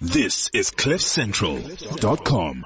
This is CliffCentral.com.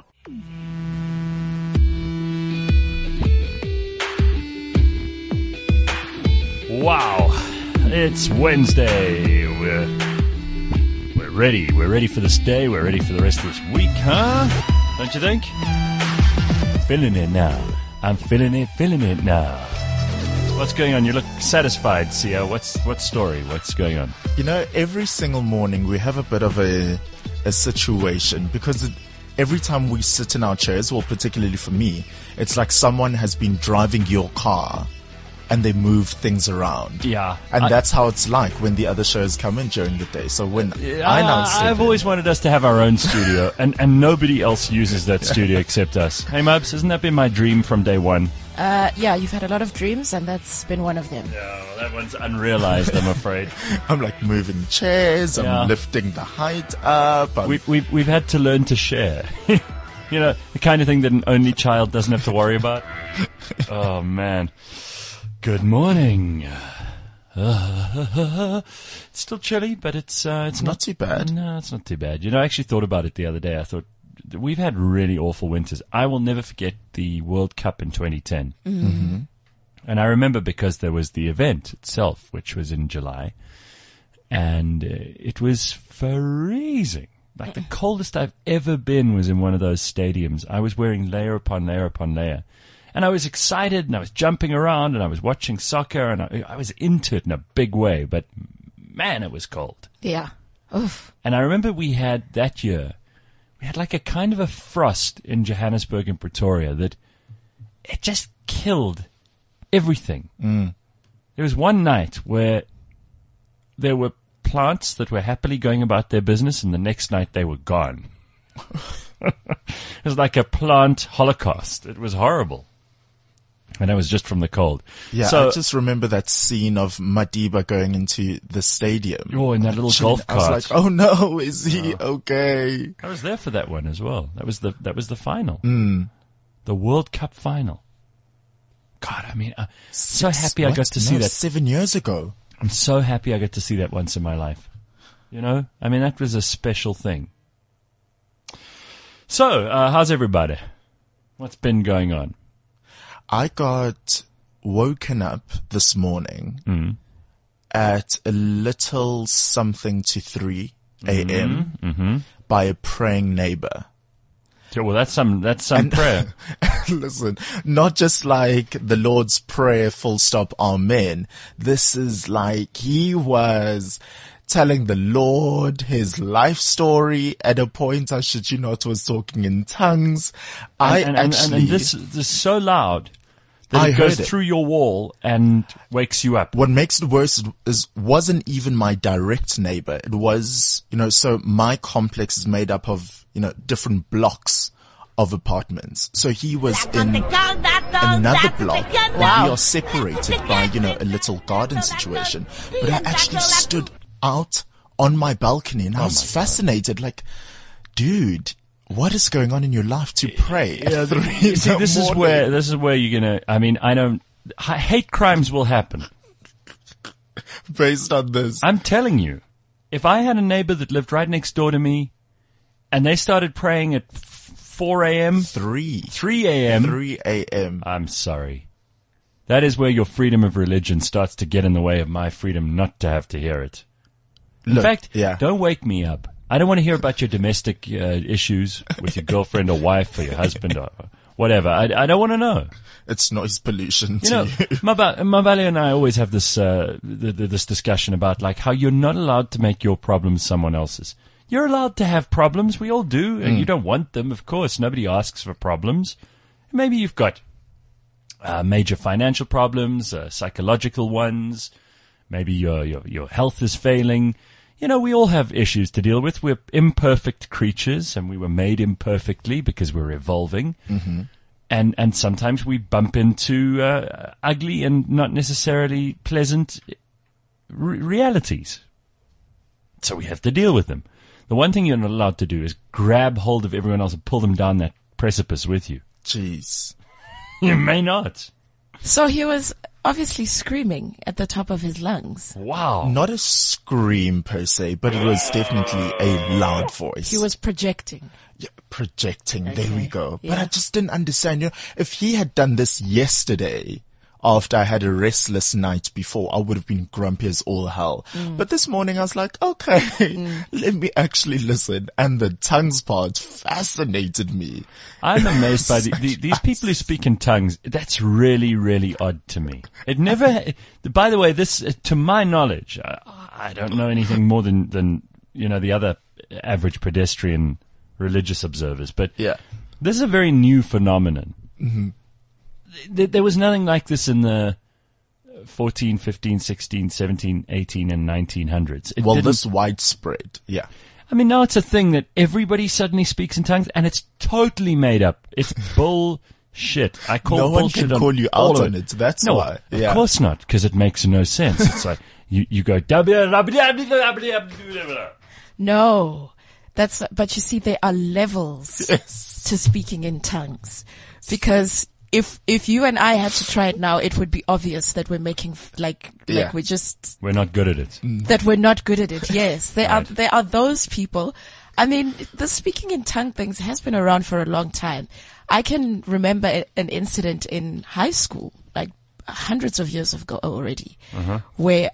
Wow, it's Wednesday. We're ready. We're ready for this day. We're ready for the rest of this week, huh? Don't you think? Feeling it now. I'm feeling it now. What's going on? You look satisfied, Sia. What's story? What's going on? You know, every single morning we have a bit of a situation because every time we sit in our chairs, well, particularly for me, it's like someone has been driving your car and they move things around. Yeah. And that's how it's like when the other shows come in during the day. So when I've always wanted us to have our own studio and nobody else uses that studio except us. Hey, Mubs, hasn't that been my dream from day one? Yeah, you've had a lot of dreams, and that's been one of them. Yeah, well, that one's unrealized, I'm afraid. I'm like moving chairs, I'm lifting the height up. We've had to learn to share. You know, the kind of thing that an only child doesn't have to worry about. Oh, man. Good morning. It's still chilly, but it's not too bad. No, it's not too bad. You know, I actually thought about it the other day. I thought, we've had really awful winters. I will never forget the World Cup in 2010. Mm-hmm. And I remember because there was the event itself, which was in July, and it was freezing. Like the coldest I've ever been was in one of those stadiums. I was wearing layer upon layer upon layer. And I was excited, and I was jumping around, and I was watching soccer, and I was into it in a big way. But, man, it was cold. Yeah. Oof. And I remember we had like a kind of a frost in Johannesburg and Pretoria that it just killed everything. There was one night where there were plants that were happily going about their business, and the next night they were gone. It was like a plant holocaust. It was horrible. And that was just from the cold. Yeah, so, I just remember that scene of Madiba going into the stadium. Oh, in that little golf cart. I was like, oh no, is he okay? I was there for that one as well. That was the final. The World Cup final. God, I mean, so happy I got to see that. 7 years ago. I'm so happy I got to see that once in my life. You know? I mean, that was a special thing. So, how's everybody? What's been going on? I got woken up this morning at a little something to 3 a.m. By a praying neighbor. Yeah, well, that's some prayer. Listen, not just like the Lord's Prayer, full stop, amen. This is like he was telling the Lord his life story. At a point, I shit you not, was talking in tongues. And this is so loud that it goes through your wall and wakes you up. What makes it worse wasn't even my direct neighbor. It was, so my complex is made up of, different blocks of apartments. So he was in another block. Wow. We are separated by, a little garden situation. But I actually stood out on my balcony and I was fascinated, like, dude, what is going on in your life to pray? Yeah, this is where you're gonna, hate crimes will happen. Based on this. I'm telling you, if I had a neighbor that lived right next door to me and they started praying at 4 a.m. 3 a.m. I'm sorry. That is where your freedom of religion starts to get in the way of my freedom not to have to hear it. In fact, don't wake me up. I don't want to hear about your domestic issues with your girlfriend or wife or your husband or whatever. I don't want to know. It's noise pollution to you. Mabali and I always have this this discussion about like how you're not allowed to make your problems someone else's. You're allowed to have problems. We all do, and you don't want them, of course. Nobody asks for problems. Maybe you've got major financial problems, psychological ones. Maybe your health is failing. We all have issues to deal with. We're imperfect creatures, and we were made imperfectly because we're evolving. Mm-hmm. And sometimes we bump into ugly and not necessarily pleasant realities. So we have to deal with them. The one thing you're not allowed to do is grab hold of everyone else and pull them down that precipice with you. Jeez. You may not. So he was obviously screaming at the top of his lungs. Wow. Not a scream per se, but it was definitely a loud voice. He was projecting. Yeah, projecting. There we go. Yeah. But I just didn't understand. You know, if he had done this yesterday, after I had a restless night before, I would have been grumpy as all hell. But this morning I was like, okay, let me actually listen. And the tongues part fascinated me. I'm amazed by these people who speak in tongues. That's really, really odd to me. It never, by the way, this, to my knowledge, I don't know anything more than, you know, the other average pedestrian religious observers, but Yeah. this is a very new phenomenon. There was nothing like this in the 14, 15, 16, 17, 18, and 1900s. It Well, didn't- this widespread. Yeah. I mean, now it's a thing that everybody suddenly speaks in tongues, and it's totally made up. It's bullshit. I call No one bullshit can call you all out of on it. That's no, why. Yeah. Of course not, because it makes no sense. It's like you go. No, but you see, there are levels to speaking in tongues, because if you and I had to try it now, it would be obvious that we're making Yeah. We're not good at it. that we're not good at it. Yes, there Right. are those people. I mean, the speaking in tongue things has been around for a long time. I can remember an incident in high school, like hundreds of years ago already, where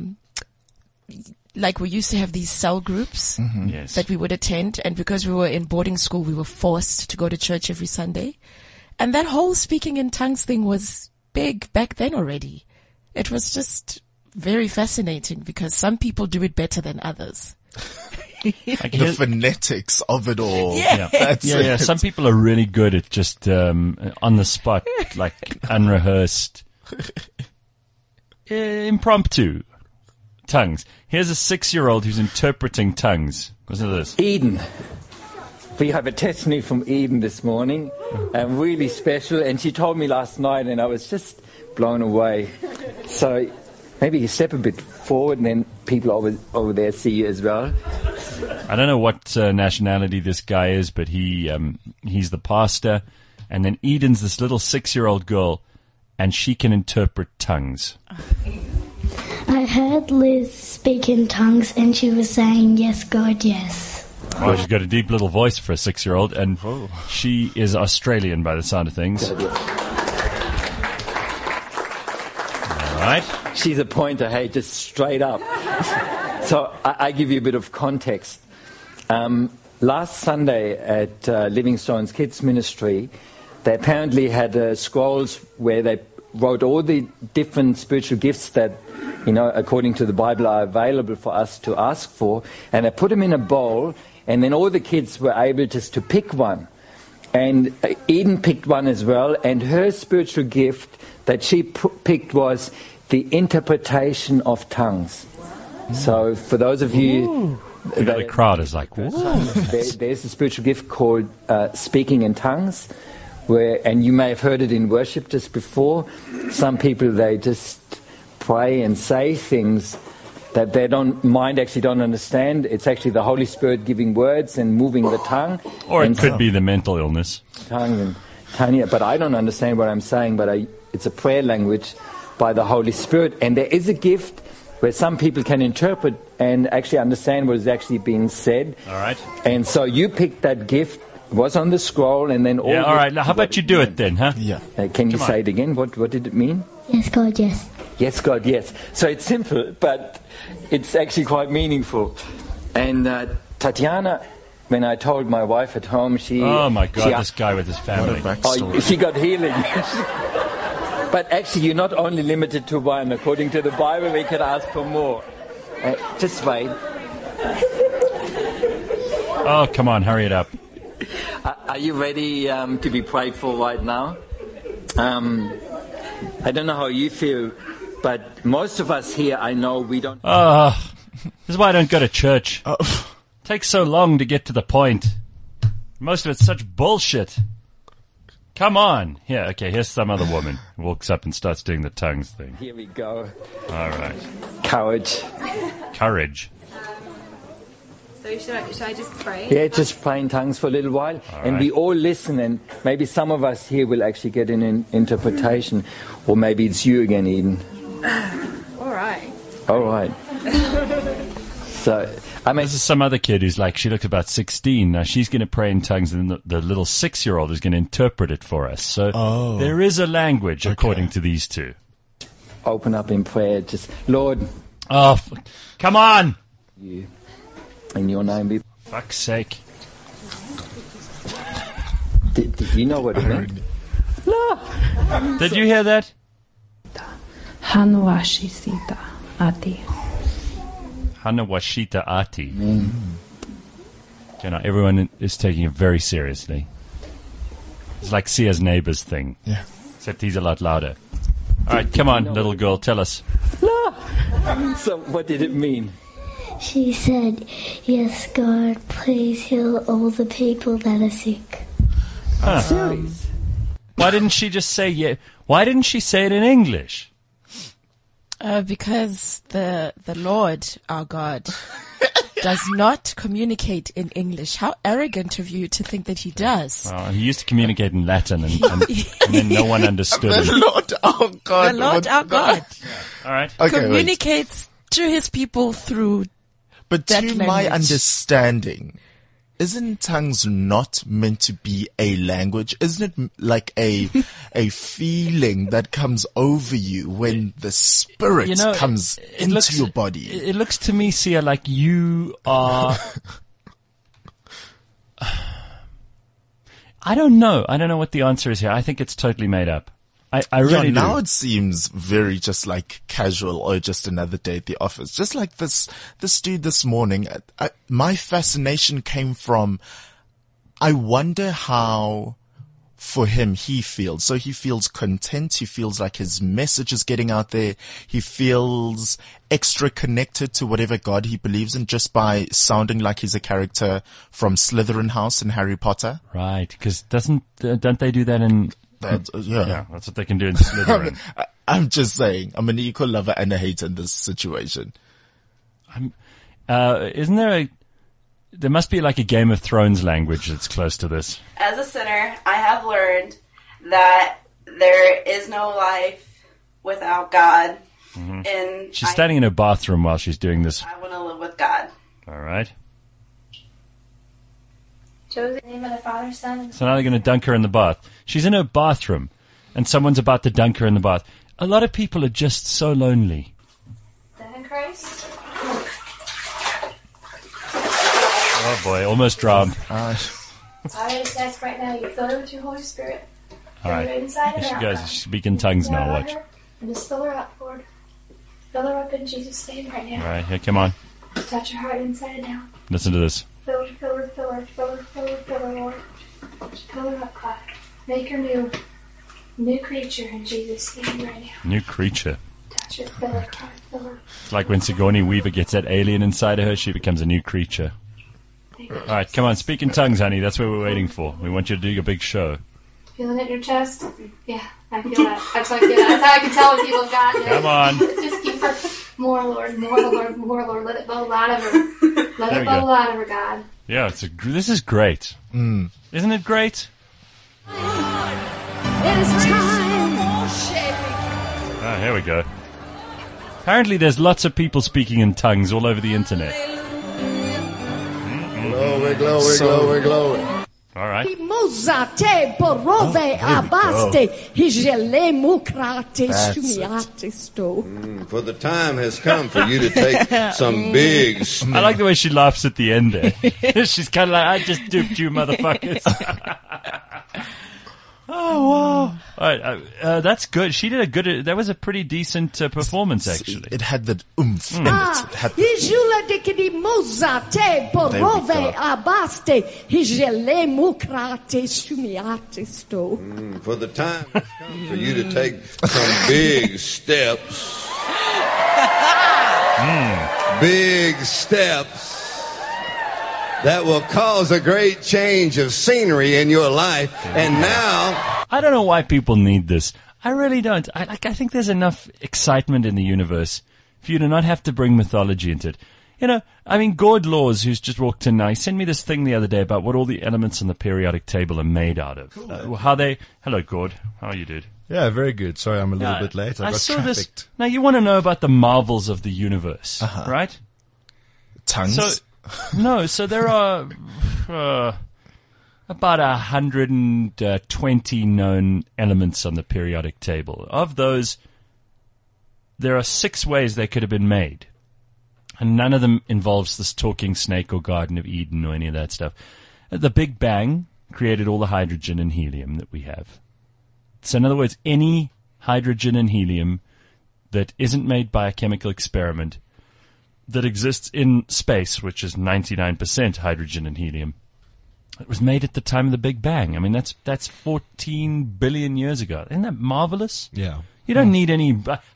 like we used to have these cell groups Yes. that we would attend, and because we were in boarding school, we were forced to go to church every Sunday. And that whole speaking in tongues thing was big back then already. It was just very fascinating because some people do it better than others. Like, The here's- phonetics of it all. yeah. That's Yeah. it. Some people are really good at just on the spot, like unrehearsed, impromptu tongues. Here's a 6-year-old who's interpreting tongues. Listen to this. Eden. We have a testimony from Eden this morning, really special, and she told me last night, and I was just blown away. So maybe you step a bit forward, and then people over there see you as well. I don't know what nationality this guy is, but he's the pastor, and then Eden's this little 6-year-old girl, and she can interpret tongues. I heard Liz speak in tongues and she was saying, yes, God, yes. Oh, she's got a deep little voice for a 6-year-old, and she is Australian by the sound of things. All right. She's a pointer, hey, just straight up. So I give you a bit of context. Last Sunday at Livingstone's Kids Ministry, they apparently had scrolls where they wrote all the different spiritual gifts that, you know, according to the Bible are available for us to ask for, and they put them in a bowl, and then all the kids were able just to pick one. And Eden picked one as well, and her spiritual gift that she picked was the interpretation of tongues. So for those of you... The crowd is like, whoa. There's a spiritual gift called speaking in tongues, and you may have heard it in worship just before. Some people, they just pray and say things that they actually don't understand. It's actually the Holy Spirit giving words and moving the tongue. Or it could be the mental illness. Tongue and Tanya, but I don't understand what I'm saying, but it's a prayer language by the Holy Spirit. And there is a gift where some people can interpret and actually understand what is actually being said. All right. And so you picked that gift, was on the scroll, and then all... Yeah, all right. Now, how about you do it then, huh? Yeah. Can you Come say on. it again? What did it mean? Yes, God, yes. Yes, God, yes. So it's simple, but it's actually quite meaningful. And Tatiana, when I told my wife at home, she... Oh, my God, she this guy with his family. she got healing. But actually, you're not only limited to one. According to the Bible, we can ask for more. Just wait. Oh, come on, hurry it up. Are you ready to be prayed for right now? I don't know how you feel, but most of us here, I know we don't... This is why I don't go to church. Takes so long to get to the point. Most of it's such bullshit. Come on. Here, okay, here's some other woman who walks up and starts doing the tongues thing. Here we go. All right. Courage. Courage. So should I just pray? Yeah, just pray in tongues for a little while. And we all listen, and maybe some of us here will actually get an interpretation. Or maybe it's you again, Eden. All right. All right. So, I mean, This is some other kid who's like, she looks about 16. Now she's going to pray in tongues, and the little 6-year-old is going to interpret it for us. So there is a language according to these two. open up in prayer. Just, Lord, Oh, come on! you, in your name be. Fuck's sake. Did you know what it meant? Did you hear that? Hanwashita Ati. Hanawashita Ati. You know, everyone is taking it very seriously. It's like Sia's neighbor's thing. Yeah. Except he's a lot louder. All right, come on, little girl, tell us. So what did it mean? She said, "Yes, God, please heal all the people that are sick." Serious? Why didn't she just say yeah? Why didn't she say it in English? Because the Lord, our God, does not communicate in English. How arrogant of you to think that he does. He used to communicate in Latin, and then no one understood The him. Lord our God. The Lord, our God, All right. Okay, wait. communicates to his people through But that to my language. understanding, isn't tongues not meant to be a language? Isn't it like a feeling that comes over you when the spirit You know, comes it into looks- your body? It looks to me, Sia, like you are. I don't know. I don't know what the answer is here. I think it's totally made up. I really now do. it seems very just like casual or just another day at the office. Just like this dude this morning. My fascination came from, I wonder how for him he feels. So he feels content. He feels like his message is getting out there. He feels extra connected to whatever God he believes in just by sounding like he's a character from Slytherin House in Harry Potter. Right, because don't they do that in? Yeah. That's what they can do in Slytherin. I'm just saying, I'm an equal lover and a hater in this situation. Isn't there there must be like a Game of Thrones language that's close to this. As a sinner, I have learned that there is no life without God. And She's standing in her bathroom while she's doing this. I want to live with God. All right. Joseph, in the name of the Father, Son, and So now they're going to dunk her in the bath. She's in her bathroom, and someone's about to dunk her in the bath. A lot of people are just so lonely. Death in Christ. Oh boy, almost drowned. I just ask right now, you fill her with your Holy Spirit. All right. Right inside and You out. guys speak in tongues now, Down on watch. her, and just fill her up, Lord. Fill her up in Jesus' name right now. All right, here, come on. Touch her heart inside and out. Listen to this. Fill her, fill her, fill her, fill her, fill her, fill her, Lord. Fill her up, God. Make her new creature in Jesus' name right now. New creature. Touch her, fill her, God, fill her. It's like when Sigourney Weaver gets that alien inside of her, she becomes a new creature. Thank you. All right, come on, speak in tongues, honey. That's what we're waiting for. We want you to do your big show. Feeling it in your chest? Yeah, I feel that. That's how I feel that. That's how I can tell when people have gotten it. Come on. Just keep her. More, Lord. More, Lord. More, Lord. Let it bubble out of her. Let There we it bubble go. out of her, God. Yeah, this is great. Isn't it great? It is time. Ah, here we go. Apparently there's lots of people speaking in tongues all over the internet. Glory, glory, glory, glory. All right. Mozate porove abaste hijele mukrate sumiate sto. For the time has come for you to take some big I like the way she laughs at the end there. She's kind of like, I just duped you, motherfuckers. Oh, wow. All right, that's good. She did a good, that was a pretty decent performance, actually. It had that oomph in it. Ah, It had hijula de kidi mozate porove go. abaste hijele mukrate sumiate sto. For the time has come for you to take some big steps. Big steps that will cause a great change of scenery in your life. And now, I don't know why people need this. I really don't. I think there's enough excitement in the universe for you to not have to bring mythology into it. You know, I mean, Gord Laws, who's just walked in now, he sent me this thing the other day about what all the elements on the periodic table are made out of. Cool, hello, Gord. How are you, dude? Yeah, very good. Sorry, I'm a little bit late. I got saw trafficked. This. Now, you want to know about the marvels of the universe, right? Tongues? So there are about 120 known elements on the periodic table. Of those, there are 6 ways they could have been made. And none of them involves this talking snake or Garden of Eden or any of that stuff. The Big Bang created all the hydrogen and helium that we have. So in other words, any hydrogen and helium that isn't made by a chemical experiment that exists in space, which is 99% hydrogen and helium, it was made at the time of the Big Bang. I mean, that's 14 billion years ago. Isn't that marvelous? Yeah. You don't need any... Whoa, are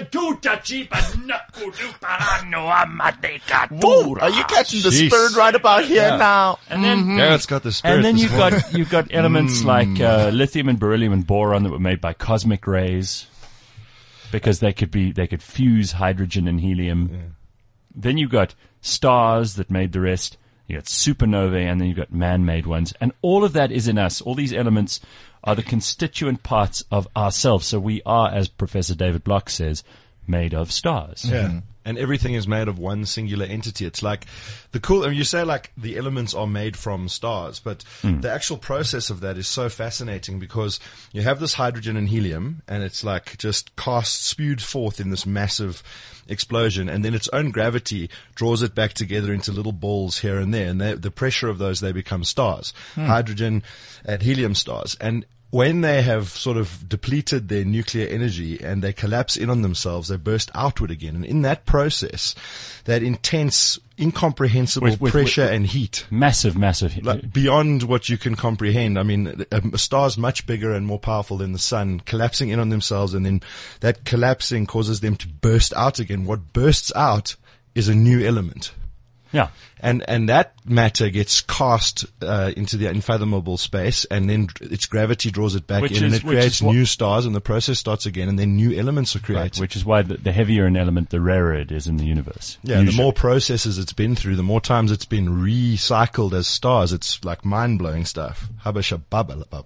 you catching the spirit right about here now? And then, Garrett's got the spirit. And then this you've morning. got elements like lithium and beryllium and boron that were made by cosmic rays, because they could fuse hydrogen and helium. Yeah. Then you've got stars that made the rest. You got supernovae, and then you've got man-made ones, and all of that is in us. All these elements are the constituent parts of ourselves. So we are, as Professor David Block says, made of stars. Yeah. Mm-hmm. And everything is made of one singular entity. It's like you say like the elements are made from stars, but the actual process of that is so fascinating because you have this hydrogen and helium and it's like just spewed forth in this massive explosion, and then its own gravity draws it back together into little balls here and there, and the pressure of those, they become stars. Hydrogen and helium stars. And when they have sort of depleted their nuclear energy and they collapse in on themselves, they burst outward again. And in that process, that intense, incomprehensible pressure and heat. Massive. Like beyond what you can comprehend. I mean, a star's much bigger and more powerful than the sun, collapsing in on themselves, and then that collapsing causes them to burst out again. What bursts out is a new element. Yeah. And that matter gets cast into the unfathomable space, and then its gravity draws it back in, and it creates new stars, and the process starts again, and then new elements are created. Right, which is why the heavier an element, the rarer it is in the universe. Yeah, and the more processes it's been through, the more times it's been recycled as stars. It's like mind-blowing stuff. Habashababba.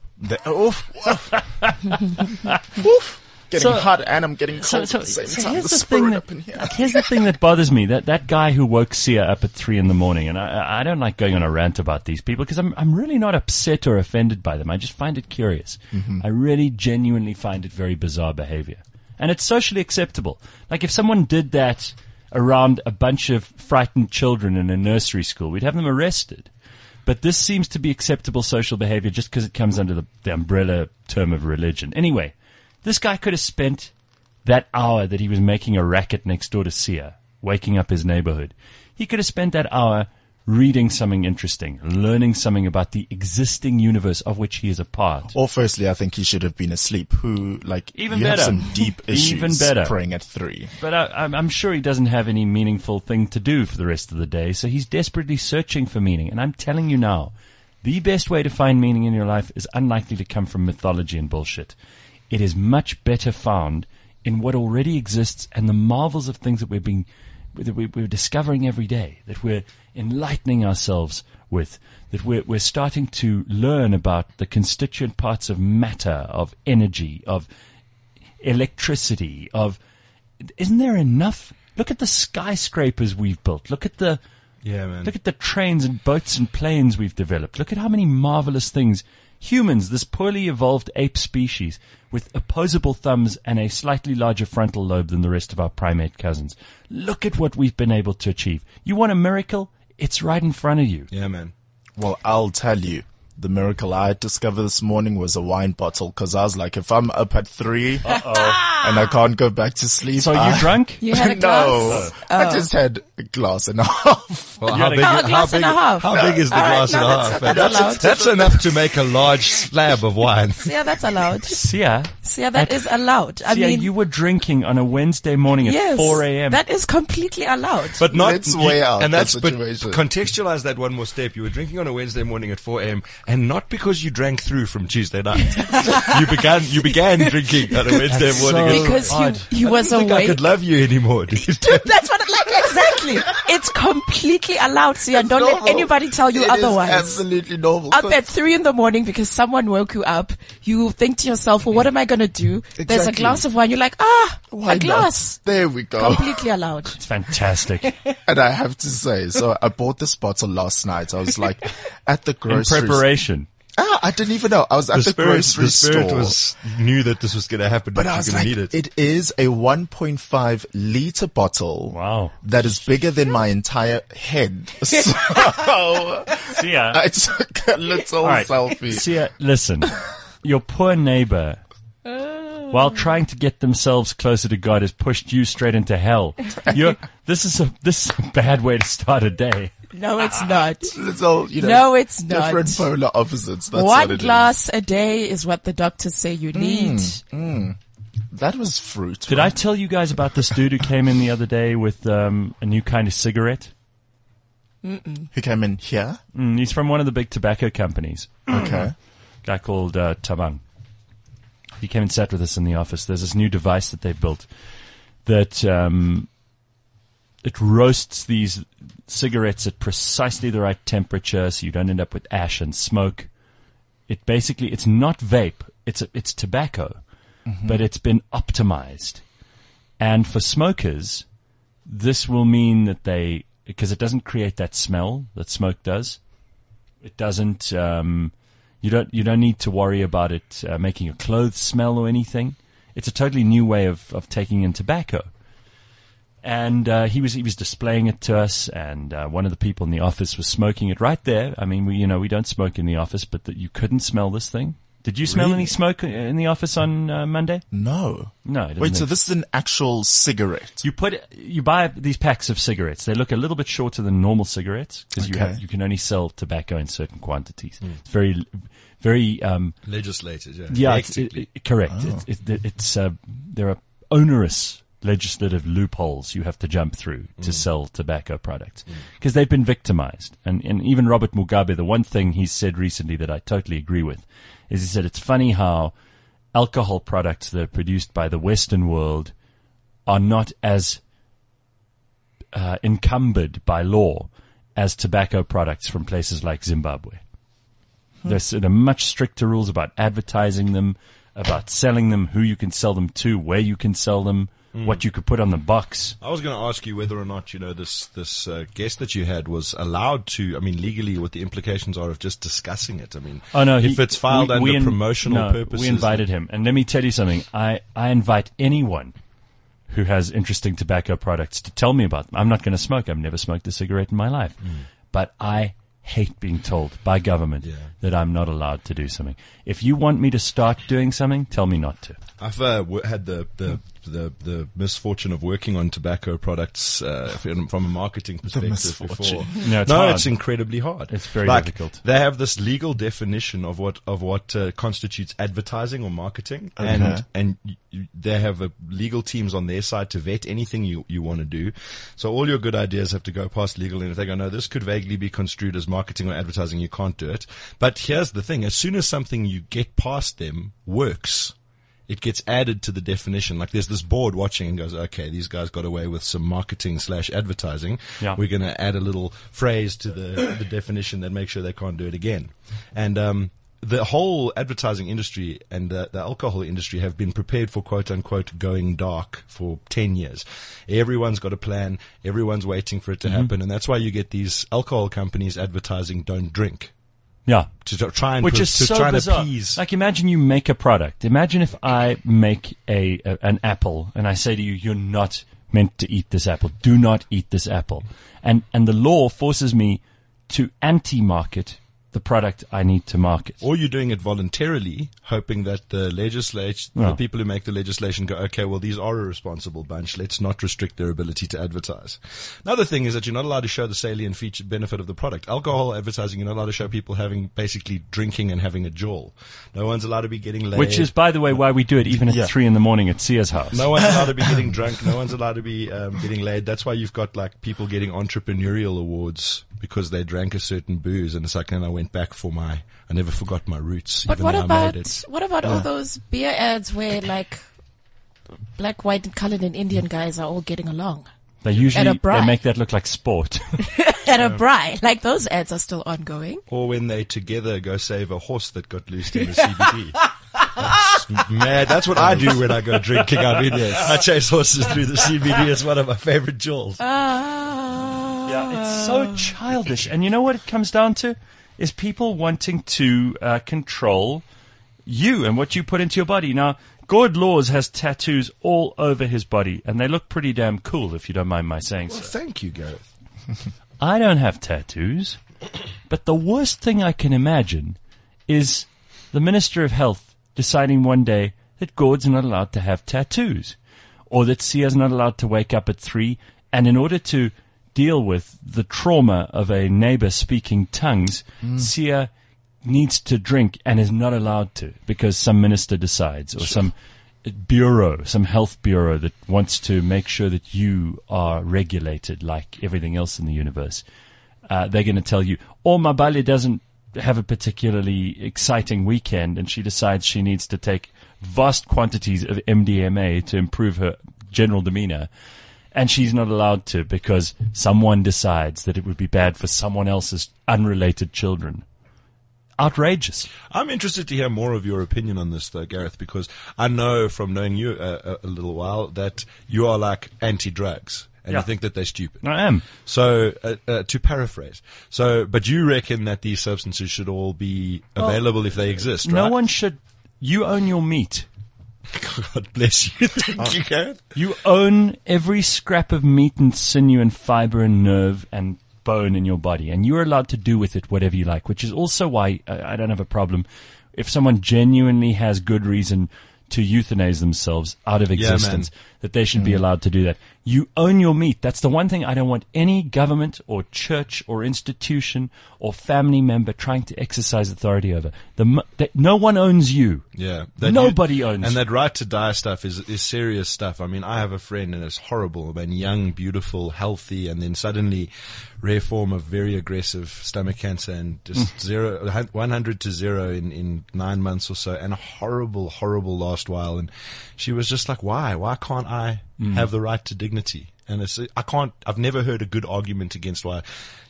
Oof. Getting hot and I'm getting cold at the same time. Here's the thing that bothers me. That guy who woke Sia up at 3 a.m, and I don't like going on a rant about these people because I'm really not upset or offended by them. I just find it curious. I really genuinely find it very bizarre behavior. And it's socially acceptable. Like if someone did that around a bunch of frightened children in a nursery school, we'd have them arrested. But this seems to be acceptable social behavior just because it comes under the umbrella term of religion. Anyway, this guy could have spent that hour that he was making a racket next door to Sia, waking up his neighborhood. He could have spent that hour reading something interesting, learning something about the existing universe of which he is a part. Or firstly, I think he should have been asleep. Even you better. have some deep issues Even better. praying at 3. But I'm sure he doesn't have any meaningful thing to do for the rest of the day, so he's desperately searching for meaning. And I'm telling you now, the best way to find meaning in your life is unlikely to come from mythology and bullshit. It is much better found in what already exists and the marvels of things that we're discovering every day, that we're enlightening ourselves with, that we're starting to learn about the constituent parts of matter, of energy, of electricity, isn't there enough? Look at the skyscrapers we've built. Look at the trains and boats and planes we've developed. Look at how many marvelous things. Humans, this poorly evolved ape species with opposable thumbs and a slightly larger frontal lobe than the rest of our primate cousins. Look at what we've been able to achieve. You want a miracle? It's right in front of you. Yeah, man. Well, I'll tell you. The miracle I discovered this morning was a wine bottle, because I was like, if I'm up at 3 and I can't go back to sleep. So you drunk? You had a glass? No, I just had a glass and a half. Well, how big is the glass and a half? That's enough to make a large slab of wine. Yeah, that's allowed. Sia, that is allowed. I mean, you were drinking on a Wednesday morning at 4 a.m. That is completely allowed. But not It's way out. And but contextualize that one more step. You were drinking on a Wednesday morning at 4 a.m. and not because you drank through from Tuesday night. you began drinking on a Wednesday morning. Because he was I don't think awake. I could love you anymore, dude. That's what, exactly. Honestly, it's completely allowed, Sia. Don't let normal. anybody tell you It otherwise. is absolutely normal. Up at 3 a.m. because someone woke you up, you think to yourself, well, what am I going to do? There's a Exactly. glass of wine. You're like, Why a glass. not? There we go. Completely allowed. It's fantastic. And I have to say, so I bought this bottle last night. I was like, at the In grocery preparation. I didn't even know. I was at the grocery store. Knew that this was going to happen, But I you're was going like, to need it. it is a 1.5 liter bottle. Wow. That is bigger than my entire head. So Sia. I took a little All right. selfie. Sia, listen. Your poor neighbor, while trying to get themselves closer to God, has pushed you straight into hell. This is a bad way to start a day. No, it's not. Little, No, it's not. different polar opposites. That's One what it glass a day is what the doctors say you need. That was fruit. Did I tell you guys about this dude who came in the other day with a new kind of cigarette? Who came in here? He's from one of the big tobacco companies. Okay. Guy called Tabang. He came and sat with us in the office. There's this new device that they've built that it roasts these cigarettes at precisely the right temperature so you don't end up with ash and smoke. It's not vape. It's tobacco, but it's been optimized. And for smokers, this will mean that because it doesn't create that smell that smoke does. It doesn't, you don't need to worry about it making your clothes smell or anything. It's a totally new way of taking in tobacco. And he was displaying it to us, and one of the people in the office was smoking it right there. I mean, we don't smoke in the office, but you couldn't smell this thing. Did you smell any smoke in the office on Monday? No. No. Wait, so this is an actual cigarette? You buy these packs of cigarettes. They look a little bit shorter than normal cigarettes because you can only sell tobacco in certain quantities. It's very, very legislated. Yeah, correct. Oh. There are onerous legislative loopholes you have to jump through to sell tobacco products because they've been victimized. And even Robert Mugabe, the one thing he said recently that I totally agree with is he said it's funny how alcohol products that are produced by the Western world are not as encumbered by law as tobacco products from places like Zimbabwe. There's much stricter rules about advertising them, about selling them, who you can sell them to, where you can sell them, what you could put on the box. I was going to ask you whether or not, this guest that you had was allowed to, legally what the implications are of just discussing it. If it's filed under promotional purposes. We invited him. And let me tell you something. I invite anyone who has interesting tobacco products to tell me about them. I'm not going to smoke. I've never smoked a cigarette in my life. But I hate being told by government that I'm not allowed to do something. If you want me to start doing something, tell me not to. I've had the misfortune of working on tobacco products from a marketing perspective before. No, it's incredibly hard. It's very difficult. They have this legal definition of what constitutes advertising or marketing, and they have legal teams on their side to vet anything you want to do. So all your good ideas have to go past legal, and if they go, no, this could vaguely be construed as marketing or advertising, you can't do it. But here's the thing: as soon as something you get past them works, it gets added to the definition. Like there's this board watching and goes, okay, these guys got away with some marketing / advertising. Yeah. We're going to add a little phrase to the definition that makes sure they can't do it again. And the whole advertising industry and the alcohol industry have been prepared for quote unquote going dark for 10 years. Everyone's got a plan. Everyone's waiting for it to happen. And that's why you get these alcohol companies advertising don't drink. Yeah. To try and Which is so bizarre. appease. Like imagine you make a product. Imagine if I make an apple and I say to you, you're not meant to eat this apple. Do not eat this apple. And the law forces me to anti-market the product I need to market. Or you're doing it voluntarily, hoping that the the people who make the legislation go, okay, well, these are a responsible bunch. Let's not restrict their ability to advertise. Another thing is that you're not allowed to show the salient feature benefit of the product. Alcohol advertising, you're not allowed to show people basically drinking and having a jaw. No one's allowed to be getting laid. Which is, by the way, why we do it even at 3 a.m. at Sia's house. No one's allowed to be getting drunk. No one's allowed to be getting laid. That's why you've got like people getting entrepreneurial awards because they drank a certain booze, and it's like, and I went back I never forgot my roots. But even what though I made it. about all those beer ads where like black, white, and colored and Indian guys are all getting along? They usually At a braai. they make that look like sport. At a braai. Like those ads are still ongoing. Or when they together go save a horse that got loosed in the CBD. That's mad. That's what I do when I go drinking. I mean, I chase horses through the CBD. It's one of my favorite jewels. Yeah, it's so childish. And you know what it comes down to? Is people wanting to control you and what you put into your body. Now, Gord Laws has tattoos all over his body, and they look pretty damn cool, if you don't mind my saying so. Thank you, Gareth. I don't have tattoos, but the worst thing I can imagine is the Minister of Health deciding one day that Gord's not allowed to have tattoos, or that Sia's not allowed to wake up at 3, and in order to deal with the trauma of a neighbor speaking tongues, Sia needs to drink and is not allowed to because some minister decides, or some bureau, some health bureau that wants to make sure that you are regulated like everything else in the universe. They're going to tell you, oh, Mabali doesn't have a particularly exciting weekend and she decides she needs to take vast quantities of MDMA to improve her general demeanor. And she's not allowed to because someone decides that it would be bad for someone else's unrelated children. Outrageous. I'm interested to hear more of your opinion on this, though, Gareth, because I know from knowing you a little while that you are like anti-drugs. And you think that they're stupid. I am. So, to paraphrase. But you reckon that these substances should all be available if they exist, right? No one should. You own your meat. God bless you. Thank you, Gareth. You own every scrap of meat and sinew and fiber and nerve and bone in your body, and you're allowed to do with it whatever you like, which is also why I don't have a problem if someone genuinely has good reason to euthanize themselves out of existence, that they should be allowed to do that. You own your meat. That's the one thing I don't want any government or church or institution or family member trying to exercise authority over. No one owns you. Yeah. Nobody owns you. And that right to die stuff is serious stuff. I mean, I have a friend and it's horrible. I mean, young, beautiful, healthy, and then suddenly rare form of very aggressive stomach cancer and just 100 to 0 in 9 months or so, and a horrible, horrible last while. And she was just like, why can't I have the right to dignity? And I've never heard a good argument against why,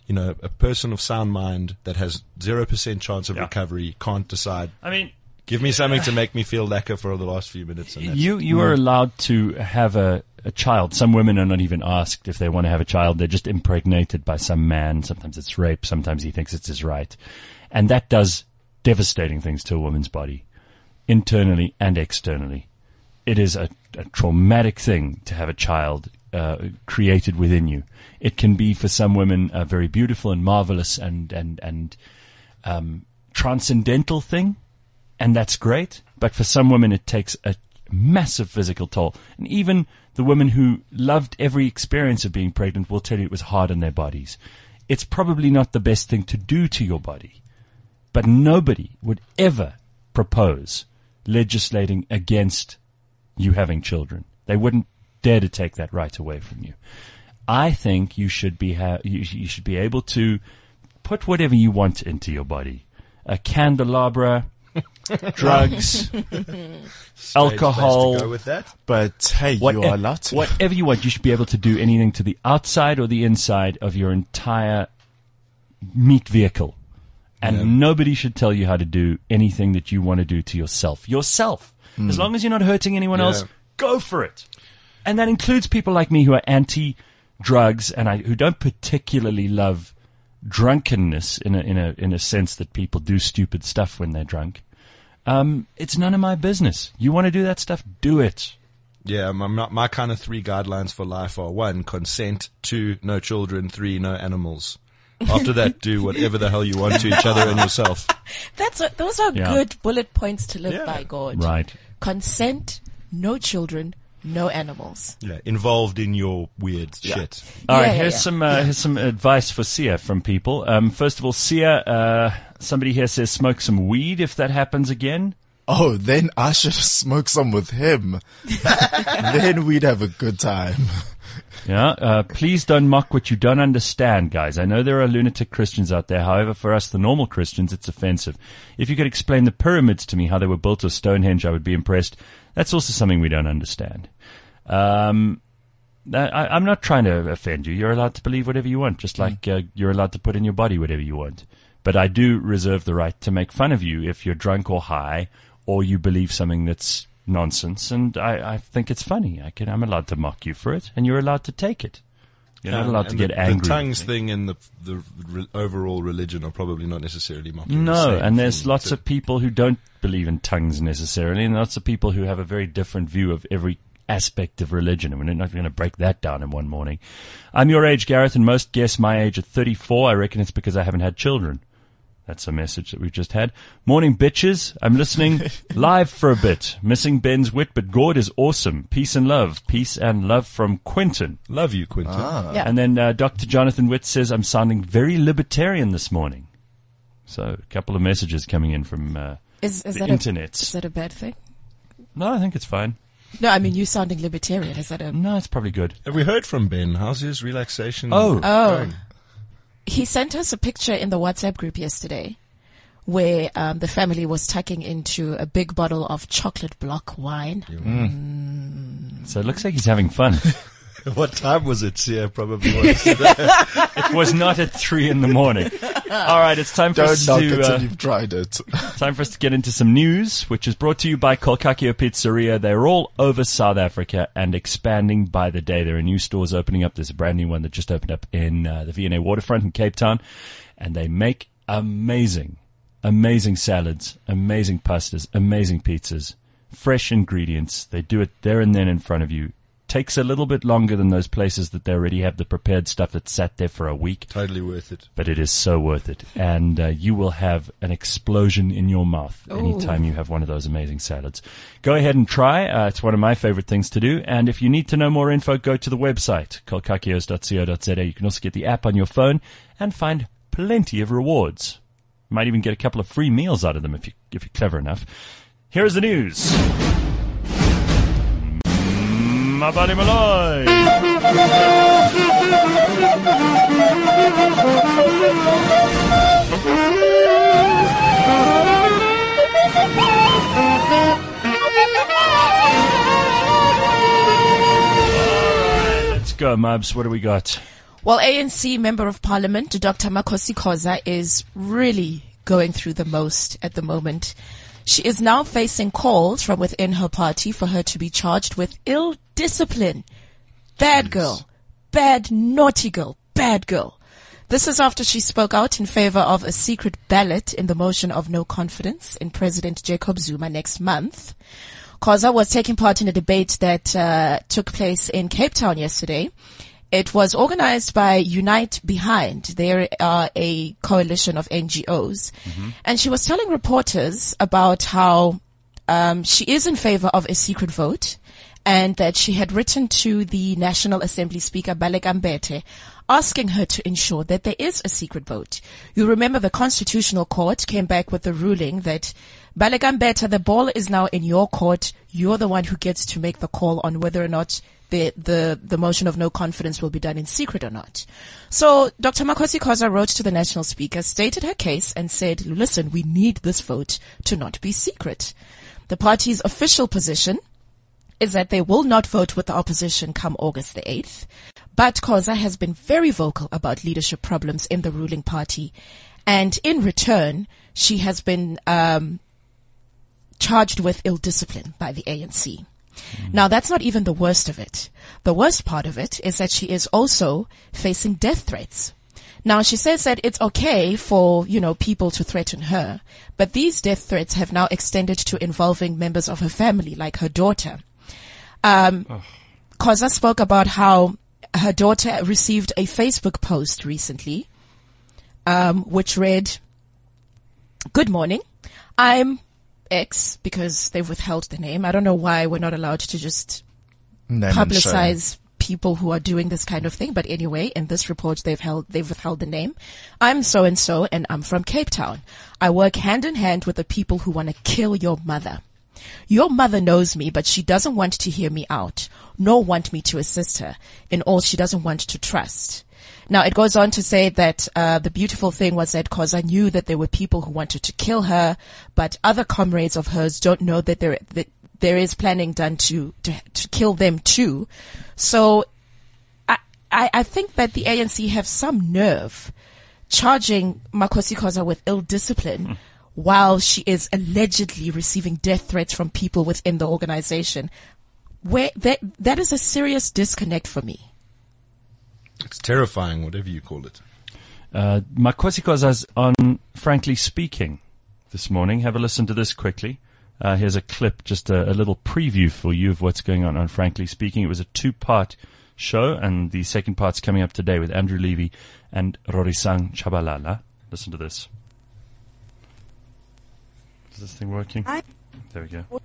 a person of sound mind that has 0% chance of recovery can't decide. I mean, give me something to make me feel lacquer for the last few minutes. And you are allowed to have a child. Some women are not even asked if they want to have a child. They're just impregnated by some man. Sometimes it's rape. Sometimes he thinks it's his right. And that does devastating things to a woman's body, internally and externally. It is a traumatic thing to have a child created within you. It can be for some women a very beautiful and marvelous and transcendental thing, and that's great. But for some women, it takes a massive physical toll. And even the women who loved every experience of being pregnant will tell you it was hard on their bodies. It's probably not the best thing to do to your body, but nobody would ever propose legislating against you having children. They wouldn't dare to take that right away from you. I think you should be you should be able to put whatever you want into your body. A candelabra, drugs, alcohol. To go with that. But hey, you are allowed to. Whatever you want, you should be able to do anything to the outside or the inside of your entire meat vehicle. And nobody should tell you how to do anything that you want to do to yourself. As long as you're not hurting anyone else, go for it. And that includes people like me who are anti-drugs and who don't particularly love drunkenness in a sense that people do stupid stuff when they're drunk. It's none of my business. You want to do that stuff? Do it. Yeah, my kind of 3 guidelines for life are 1, consent, 2, no children, 3, no animals. After that, do whatever the hell you want to each other and yourself. Those are good bullet points to live by, God. Right. Consent, no children, no animals. Yeah, involved in your weird shit. All right, here's some advice for Sia from people. First of all, Sia, somebody here says smoke some weed if that happens again. Oh, then I should smoke some with him. Then we'd have a good time. Yeah, please don't mock what you don't understand, guys. I know there are lunatic Christians out there. However, for us, the normal Christians, it's offensive. If you could explain the pyramids to me, how they were built, or Stonehenge, I would be impressed. That's also something we don't understand. I'm not trying to offend you. You're allowed to believe whatever you want, just like you're allowed to put in your body whatever you want. But I do reserve the right to make fun of you if you're drunk or high, or you believe something that's nonsense, and I think it's funny. I'm allowed to mock you for it, and you're allowed to take it. You're not allowed to get angry. The tongues thing and the overall religion are probably not necessarily mocking. No, and there's lots of people who don't believe in tongues necessarily, and lots of people who have a very different view of every aspect of religion, and we're not going to break that down in one morning. I'm your age, Gareth, and most guess my age at 34. I reckon it's because I haven't had children. That's a message that we've just had. Morning, bitches. I'm listening live for a bit. Missing Ben's wit, but Gord is awesome. Peace and love. Peace and love from Quinton. Love you, Quinton. Yeah. And then Dr. Jonathan Witt says, I'm sounding very libertarian this morning. So a couple of messages coming in from the internet. Is that a bad thing? No, I think it's fine. No, I mean, you sounding libertarian. Is that a... No, it's probably good. Have we heard from Ben? How's his relaxation? Oh. He sent us a picture in the WhatsApp group yesterday where the family was tucking into a big bottle of chocolate block wine. So it looks like he's having fun. What time was it? Yeah, probably was. It was not at 3 a.m. All right, it's time for us to... until you've tried it. Time for us to get into some news, which is brought to you by Kolkakio Pizzeria. They're all over South Africa and expanding by the day. There are new stores opening up. There's a brand new one that just opened up in the V&A waterfront in Cape Town. And they make amazing salads, amazing pastas, amazing pizzas, fresh ingredients. They do it there and then in front of you. Takes a little bit longer than those places that they already have the prepared stuff that's sat there for a week. Totally worth it. But it is so worth it. And you will have an explosion in your mouth anytime you have one of those amazing salads. Go ahead and try. It's one of my favorite things to do. And if you need to know more info, go to the website, kolkakios.co.za. You can also get the app on your phone and find plenty of rewards. You might even get a couple of free meals out of them if you're clever enough. Here's the news. Mabali Malloy. Let's go, Mubs. What do we got? Well, ANC Member of Parliament, Dr. Makhosi Khoza, is really going through the most at the moment. She is now facing calls from within her party for her to be charged with ill discipline. Bad girl. Bad naughty girl. Bad girl. This is after she spoke out in favor of a secret ballot in the motion of no confidence in President Jacob Zuma next month. Khoza was taking part in a debate that took place in Cape Town yesterday. It was organized by Unite Behind. They are a coalition of NGOs. Mm-hmm. And she was telling reporters about how she is in favor of a secret vote and that she had written to the National Assembly Speaker, Baleka Mbete, asking her to ensure that there is a secret vote. You remember the Constitutional Court came back with the ruling that Baleka Mbete, the ball is now in your court. You're the one who gets to make the call on whether or not the motion of no confidence will be done in secret or not. So Dr. Makhosi Khoza wrote to the National Speaker, stated her case and said, listen, we need this vote to not be secret. The party's official position is that they will not vote with the opposition come August the 8th. But Khoza has been very vocal about leadership problems in the ruling party. And in return, she has been charged with ill discipline by the ANC. Now, that's not even the worst of it. The worst part of it is that she is also facing death threats. Now, she says that it's okay for, people to threaten her, but these death threats have now extended to involving members of her family, like her daughter. Khoza spoke about how her daughter received a Facebook post recently, which read, "Good morning. I'm X," because they've withheld the name. I don't know why we're not allowed to just publicize people who are doing this kind of thing. But anyway, in this report, they've withheld the name. "I'm so-and-so and I'm from Cape Town. I work hand in hand with the people who want to kill your mother. Your mother knows me, but she doesn't want to hear me out, nor want me to assist her in all she doesn't want to trust." Now, it goes on to say that the beautiful thing was that Khoza knew that there were people who wanted to kill her, but other comrades of hers don't know that there is planning done to kill them too. So I think that the ANC have some nerve charging Makhosikaza with ill discipline while she is allegedly receiving death threats from people within the organization. Where that is a serious disconnect for me. It's terrifying, whatever you call it. Makhosikaza's on Frankly Speaking this morning. Have a listen to this quickly. Here's a clip, just a little preview for you of what's going on Frankly Speaking. It was a 2-part show, and the second part's coming up today with Andrew Levy and Rorisang Chabalala. Listen to this. Is this thing working? There we go.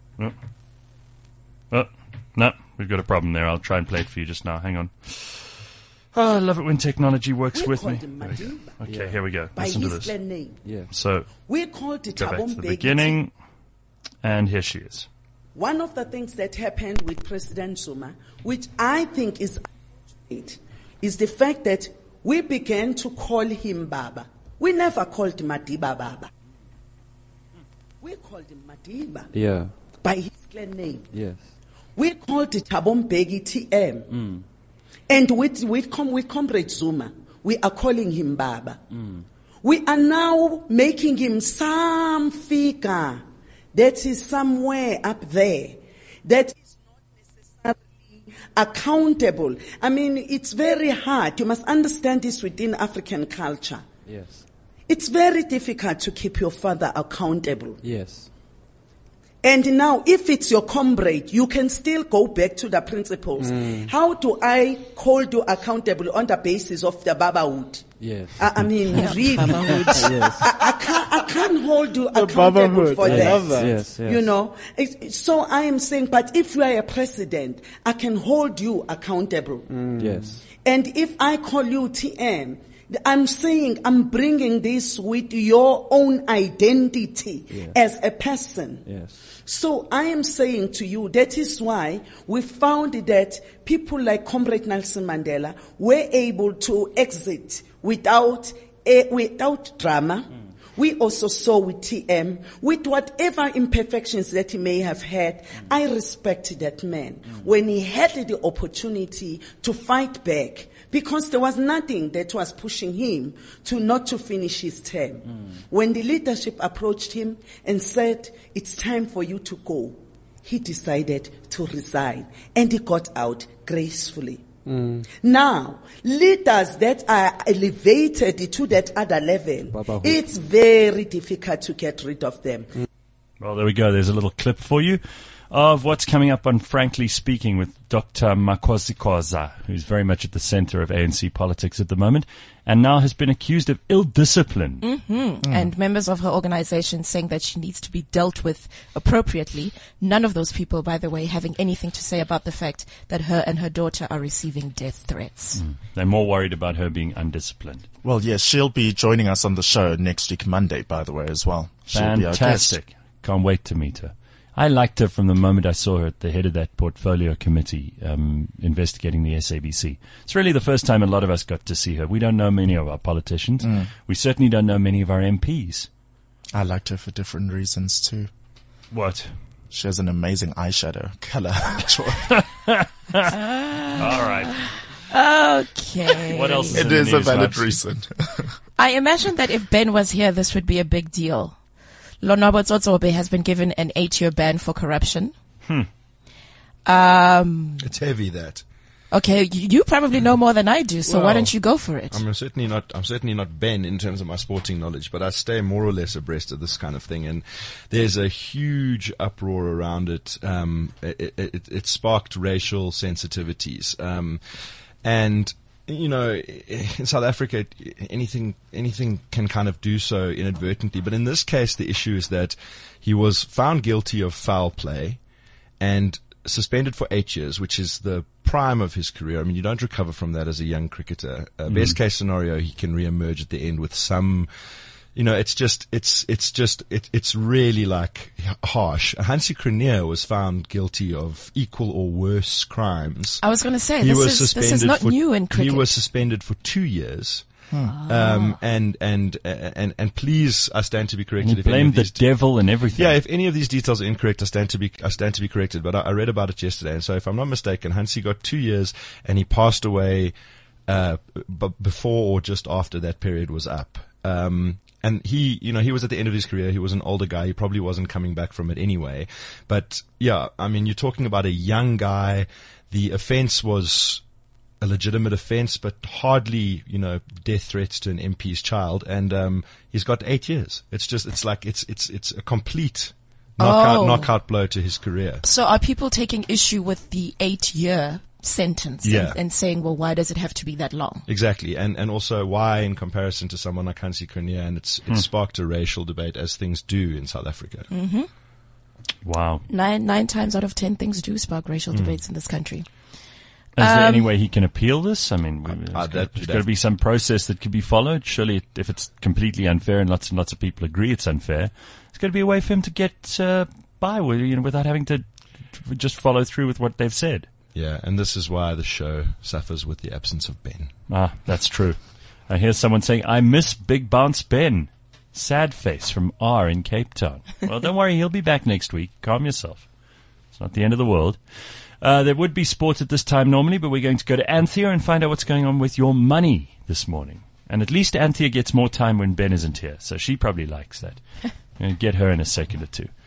No, we've got a problem there. I'll try and play it for you just now. Hang on. Oh, I love it when technology works with me. Okay, here we go. Listen to this. Yeah. So, we called it go back to the beginning, and here she is. One of the things that happened with President Zuma, which I think is the fact that we began to call him Baba. We never called Madiba Baba. We called him Madiba. Yeah. By his clan name. Yes. We called it Thabo Mbeki TM. And with Comrade Zuma, we are calling him Baba. We are now making him some figure that is somewhere up there, that is not necessarily accountable. I mean, it's very hard. You must understand this within African culture. Yes. It's very difficult to keep your father accountable. Yes. And now, if it's your comrade, you can still go back to the principles. How do I hold you accountable on the basis of the Babahood? Yes. I mean, really, Yes. I can't hold you accountable for that. I love that. Yes, yes. You know, so I am saying, but if you are a president, I can hold you accountable. Yes. And if I call you TM, I'm saying I'm bringing this with your own identity as a person. Yes. So I am saying to you, that is why we found that people like Comrade Nelson Mandela were able to exit without drama. We also saw with TM, with whatever imperfections that he may have had, I respect that man. When he had the opportunity to fight back, because there was nothing that was pushing him not to finish his term. When the leadership approached him and said, it's time for you to go, he decided to resign, and he got out gracefully. Now, leaders that are elevated to that other level, it's very difficult to get rid of them. Well, there we go. There's a little clip for you of what's coming up on Frankly Speaking with Dr. Makhosikaza, who's very much at the center of ANC politics at the moment, and now has been accused of ill discipline. And members of her organization saying that she needs to be dealt with appropriately. None of those people, by the way, having anything to say about the fact that her and her daughter are receiving death threats. They're more worried about her being undisciplined. Well, yes, she'll be joining us on the show next week, Monday, by the way, as well. She'll be our guest. Fantastic. Can't wait to meet her. I liked her from the moment I saw her at the head of that portfolio committee investigating the SABC. It's really the first time a lot of us got to see her. We don't know many of our politicians. We certainly don't know many of our MPs. I liked her for different reasons too. What? She has an amazing eyeshadow color. All right. Okay. What else is It in the is a news, valid Mubs? reason. I imagine that if Ben was here, this would be a big deal. Lonwabo Tsotsobe has been given an 8-year ban for corruption. It's heavy, that. Okay, you probably know more than I do, so why don't you go for it? I'm certainly not Ben in terms of my sporting knowledge, but I stay more or less abreast of this kind of thing, and there's a huge uproar around it. It sparked racial sensitivities, and you know, in South Africa, anything can kind of do so inadvertently. But in this case, the issue is that he was found guilty of foul play and suspended for 8 years, which is the prime of his career. I mean, you don't recover from that as a young cricketer. Best case scenario, he can re-emerge at the end with some, you know, it's really like harsh. Hansi Cronje was found guilty of equal or worse crimes. I was going to say, this is not new in cricket. He was suspended for 2 years. And please, I stand to be corrected. He blamed the devil and everything. Yeah, if any of these details are incorrect, I stand to be corrected. But I read about it yesterday, and so if I'm not mistaken, Hansi got 2 years, and he passed away before or just after that period was up. And he was at the end of his career. He was an older guy. He probably wasn't coming back from it anyway. But yeah, I mean, you're talking about a young guy. The offense was a legitimate offense, but hardly, death threats to an MP's child. And, he's got 8 years. It's a complete knockout blow to his career. So are people taking issue with the 8-year sentence and saying, well, why does it have to be that long? Exactly. And also why, in comparison to someone like Hansi Cronje, and it sparked a racial debate, as things do in South Africa. Mm-hmm. Wow. 9 times out of 10 things do spark racial debates in this country. Is there any way he can appeal this? I mean, there's got to be some process that could be followed. Surely, if it's completely unfair and lots of people agree it's unfair, there's got to be a way for him to get by without having to just follow through with what they've said. Yeah, and this is why the show suffers with the absence of Ben. Ah, that's true. I hear someone saying, I miss Big Bounce Ben. Sad face from R in Cape Town. Well, don't worry, he'll be back next week. Calm yourself. It's not the end of the world. There would be sport at this time normally, but we're going to go to Anthea and find out what's going on with your money this morning. And at least Anthea gets more time when Ben isn't here, so she probably likes that. Get her in a second or two.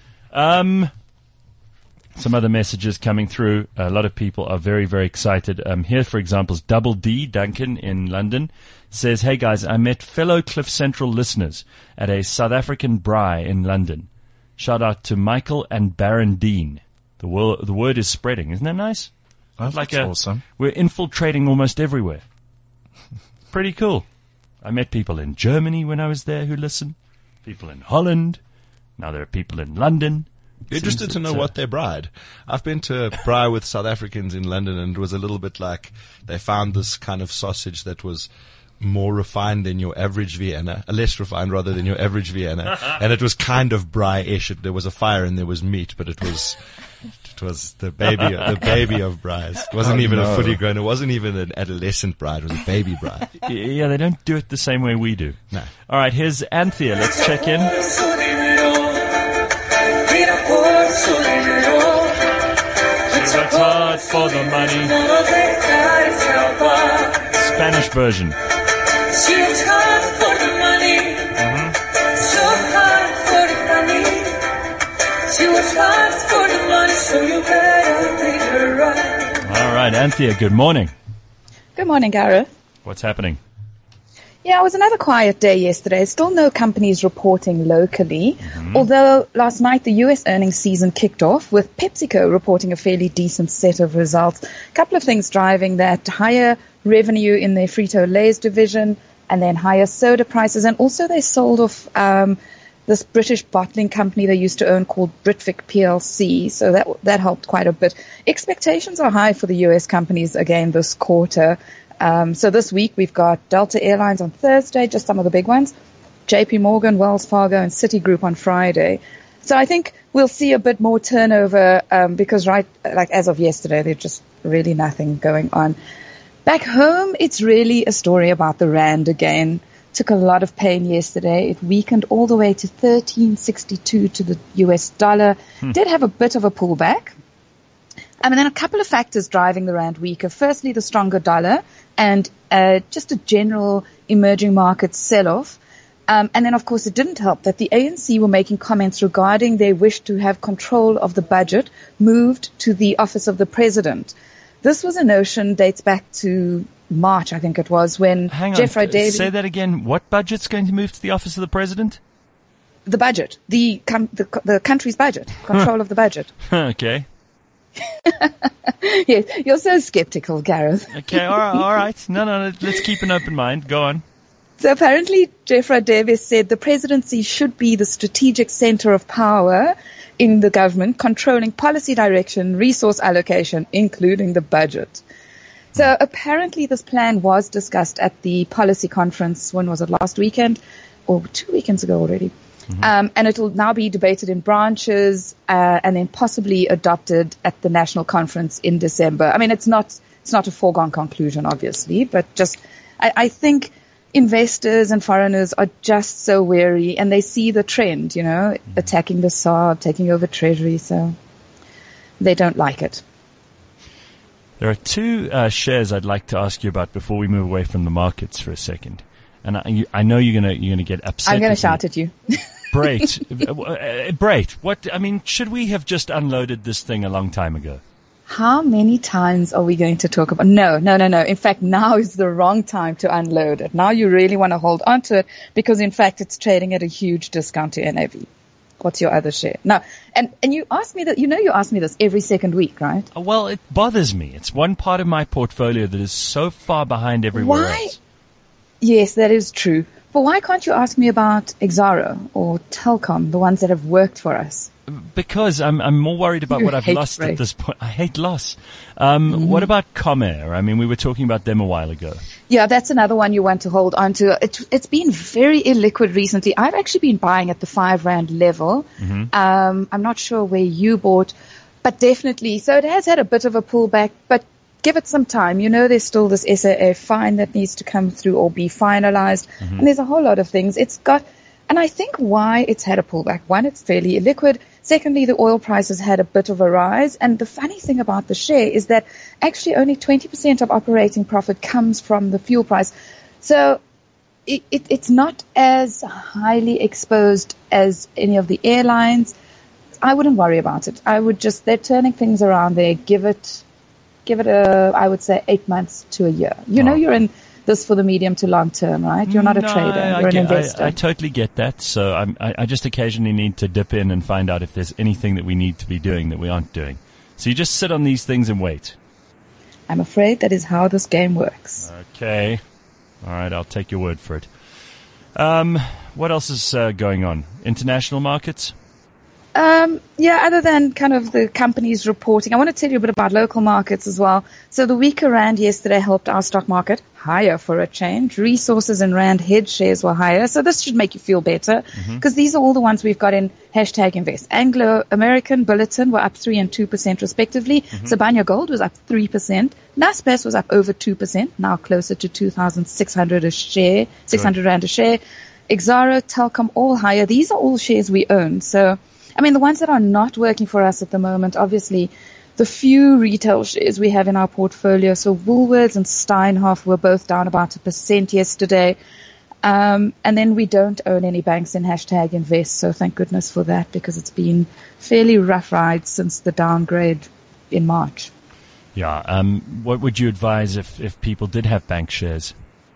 Some other messages coming through. A lot of people are very, very excited. Here, for example, is Double D, Duncan in London, says, hey guys, I met fellow Cliff Central listeners at a South African braai in London. Shout out to Michael and Baron Dean. The word is spreading. Isn't that nice? That's awesome. We're infiltrating almost everywhere. Pretty cool. I met people in Germany when I was there who listen. People in Holland. Now there are people in London. Interested to know what they bride. I've been to a braai with South Africans in London, and it was a little bit like they found this kind of sausage that was more refined than your average Vienna, less refined rather than your average Vienna, and it was kind of braai-ish. There was a fire and there was meat, but it was the baby of braais. It wasn't even a fully grown. It wasn't even an adolescent braai. It was a baby braai. Yeah, they don't do it the same way we do. No. All right, here's Anthea. Let's check in. Works hard for the money. Spanish version. She works hard for the money. So hard for the money. She works hard for the money, so you better treat her right. All right, Anthea, good morning. Good morning, Gareth. What's happening? Yeah, it was another quiet day yesterday. Still no companies reporting locally, although last night the U.S. earnings season kicked off with PepsiCo reporting a fairly decent set of results. A couple of things driving that: higher revenue in their Frito-Lay's division, and then higher soda prices. And also they sold off this British bottling company they used to own called Britvic PLC, so that helped quite a bit. Expectations are high for the U.S. companies again this quarter. So this week we've got Delta Airlines on Thursday, just some of the big ones, JP Morgan, Wells Fargo, and Citigroup on Friday. So I think we'll see a bit more turnover because as of yesterday, there's just really nothing going on. Back home, it's really a story about the rand again. Took a lot of pain yesterday. It weakened all the way to 13.62 to the US dollar. Did have a bit of a pullback. And then a couple of factors driving the rand weaker. Firstly, the stronger dollar and just a general emerging market sell-off. And then, of course, it didn't help that the ANC were making comments regarding their wish to have control of the budget moved to the office of the president. This was a notion dates back to March, I think it was, when Jeff Radebe... Say that again. What budget's going to move to the office of the president? The budget. The country's budget. Control of the budget. Okay. Yes, you're so skeptical, Gareth. Okay, all right. No, let's keep an open mind. Go on. So apparently, Jeff Radebe said the presidency should be the strategic center of power in the government, controlling policy direction, resource allocation, including the budget. So apparently this plan was discussed at the policy conference, when was it, last weekend? Or 2 weekends ago already. And it will now be debated in branches and then possibly adopted at the national conference in December. I mean, it's not a foregone conclusion, obviously, but just I think investors and foreigners are just so wary, and they see the trend, attacking the SARB, taking over Treasury, so they don't like it. There are two shares I'd like to ask you about before we move away from the markets for a second. And I know you're gonna get upset. I'm gonna shout at you. Brait, should we have just unloaded this thing a long time ago? How many times are we going to talk about? No. In fact, now is the wrong time to unload it. Now you really want to hold on to it because, in fact, it's trading at a huge discount to NAV. What's your other share? No, and you ask me that. You ask me this every second week, right? Well, it bothers me. It's one part of my portfolio that is so far behind everywhere else. Yes, that is true. But why can't you ask me about Exxaro or Telkom, the ones that have worked for us? Because I'm more worried about what I've lost at this point. I hate loss. What about Comair? We were talking about them a while ago. Yeah, that's another one you want to hold on to. It's been very illiquid recently. I've actually been buying at the R5 level. I'm not sure where you bought, but definitely. So it has had a bit of a pullback, but give it some time. There's still this SAA fine that needs to come through or be finalized. And there's a whole lot of things. And I think why it's had a pullback. One, it's fairly illiquid. Secondly, the oil prices had a bit of a rise. And the funny thing about the share is that actually only 20% of operating profit comes from the fuel price. So it's not as highly exposed as any of the airlines. I wouldn't worry about it. They're turning things around there. Give it I would say 8 months to a year. You're in this for the medium to long term, right? You're not a trader. You're an investor. I totally get that. So I just occasionally need to dip in and find out if there's anything that we need to be doing that we aren't doing. So you just sit on these things and wait. I'm afraid that is how this game works. Okay. All right. I'll take your word for it. What else is going on? International markets? Other than kind of the companies reporting, I want to tell you a bit about local markets as well. So the weaker rand yesterday helped our stock market higher for a change. Resources and rand hedge shares were higher. So this should make you feel better because these are all the ones we've got in #invest. Anglo American, Bulletin were up 3% and 2% respectively. Sibanye Gold was up 3%. Naspers was up over 2%, now closer to 2,600 a share, 600 rand a share. Exxaro, Telkom, all higher. These are all shares we own. So the ones that are not working for us at the moment, obviously, the few retail shares we have in our portfolio. So Woolworths and Steinhoff were both down about 1% yesterday. And then we don't own any banks in #invest. So thank goodness for that because it's been fairly rough ride since the downgrade in March. Yeah. What would you advise if people did have bank shares?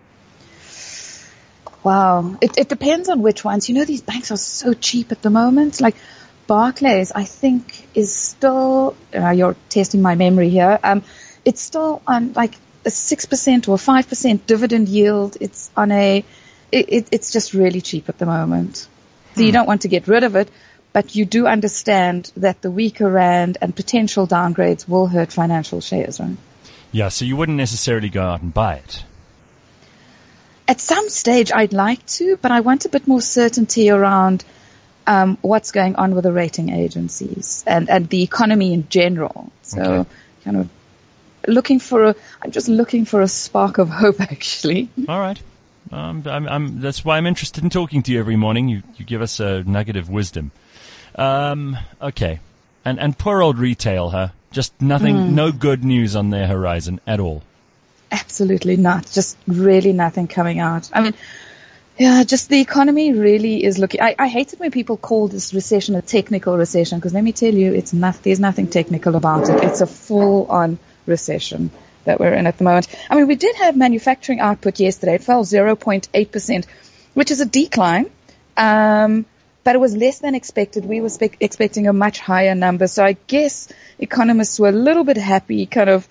Wow. It depends on which ones. These banks are so cheap at the moment. Like Barclays, I think, is still, you're testing my memory here, it's still on like a 6% or 5% dividend yield. It's on it's just really cheap at the moment. So you don't want to get rid of it, but you do understand that the weaker rand and potential downgrades will hurt financial shares, right? Yeah, so you wouldn't necessarily go out and buy it. At some stage I'd like to, but I want a bit more certainty around what's going on with the rating agencies and the economy in general. So kind of I'm just looking for a spark of hope, actually. All right. That's why I'm interested in talking to you every morning. You give us a nugget of wisdom. Okay. And poor old retail, huh? Just nothing, no good news on their horizon at all. Absolutely not. Just really nothing coming out. Just the economy really is looking. I hate it when people call this recession a technical recession because let me tell you, there's nothing technical about it. It's a full-on recession that we're in at the moment. We did have manufacturing output yesterday. It fell 0.8%, which is a decline. But it was less than expected. We were expecting a much higher number. So I guess economists were a little bit happy, kind of.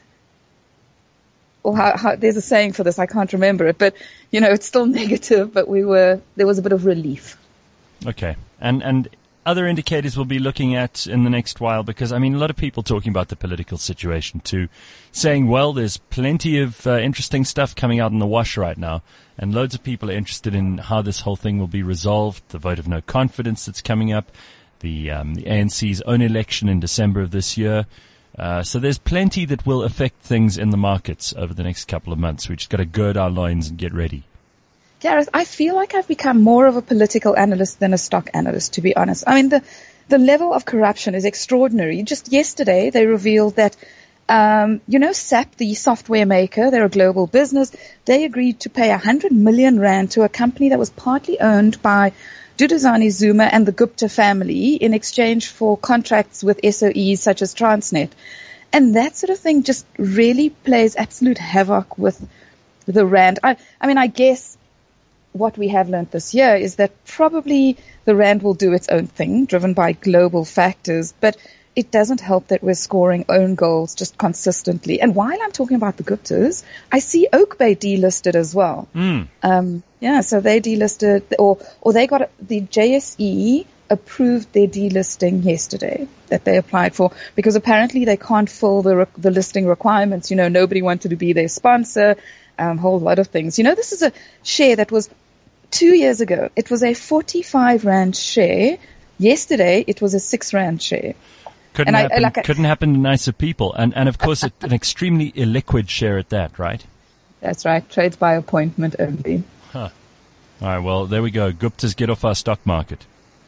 Well, there's a saying for this. I can't remember it, but it's still negative. But there was a bit of relief. Okay, and other indicators we'll be looking at in the next while because a lot of people talking about the political situation too, saying, well, there's plenty of interesting stuff coming out in the wash right now, and loads of people are interested in how this whole thing will be resolved. The vote of no confidence that's coming up, the ANC's own election in December of this year. So there's plenty that will affect things in the markets over the next couple of months. We just got to gird our loins and get ready. Gareth, I feel like I've become more of a political analyst than a stock analyst, to be honest. I mean, the level of corruption is extraordinary. Just yesterday, they revealed that, SAP, the software maker, they're a global business. They agreed to pay 100 million rand to a company that was partly owned by Duduzane Zuma and the Gupta family in exchange for contracts with SOEs such as Transnet. And that sort of thing just really plays absolute havoc with the rand. I mean, I guess what we have learned this year is that probably the rand will do its own thing, driven by global factors, but it doesn't help that we're scoring own goals just consistently. And while I'm talking about the Guptas, I see Oak Bay delisted as well. So they delisted, or they got, the JSE approved their delisting yesterday that they applied for, because apparently they can't fill the listing requirements. Nobody wanted to be their sponsor, a whole lot of things. This is a share that was 2 years ago. It was a 45 Rand share. Yesterday, it was a 6 Rand share. Couldn't happen to nicer people. And of course, an extremely illiquid share at that, right? That's right. Trades by appointment only. Huh. All right. Well, there we go. Guptas, get off our stock market.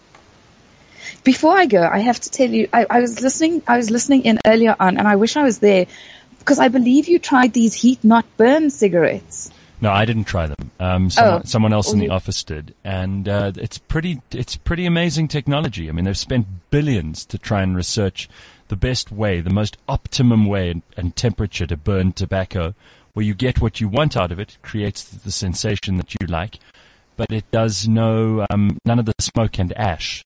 Before I go, I have to tell you, I was listening in earlier on, and I wish I was there, because I believe you tried these heat not burn cigarettes. No, I didn't try them. Someone else in the office did, and it's pretty amazing technology. I mean, they've spent billions to try and research the best way, the most optimum way and temperature to burn tobacco, where you get what you want out of it, creates the sensation that you like, but it does none of the smoke and ash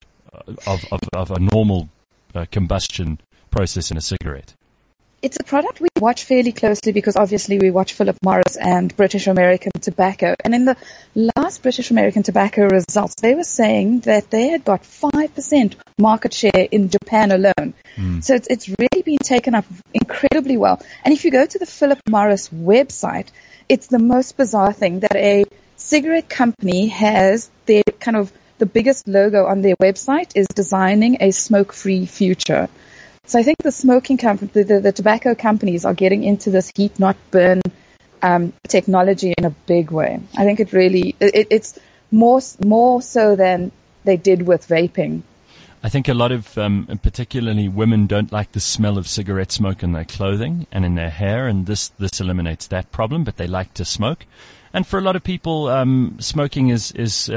of a normal combustion process in a cigarette. It's a product we watch fairly closely because obviously we watch Philip Morris and British American Tobacco. And in the last British American Tobacco results, they were saying that they had got 5% market share in Japan alone. So it's really been taken up incredibly well. And if you go to the Philip Morris website, it's the most bizarre thing that a cigarette company has their kind of the biggest logo on their website is designing a smoke-free future. So I think the smoking company, the tobacco companies are getting into this heat not burn technology in a big way. I think it's more so than they did with vaping. I think a lot of, particularly women, don't like the smell of cigarette smoke in their clothing and in their hair, and this eliminates that problem. But they like to smoke, and for a lot of people, smoking is it's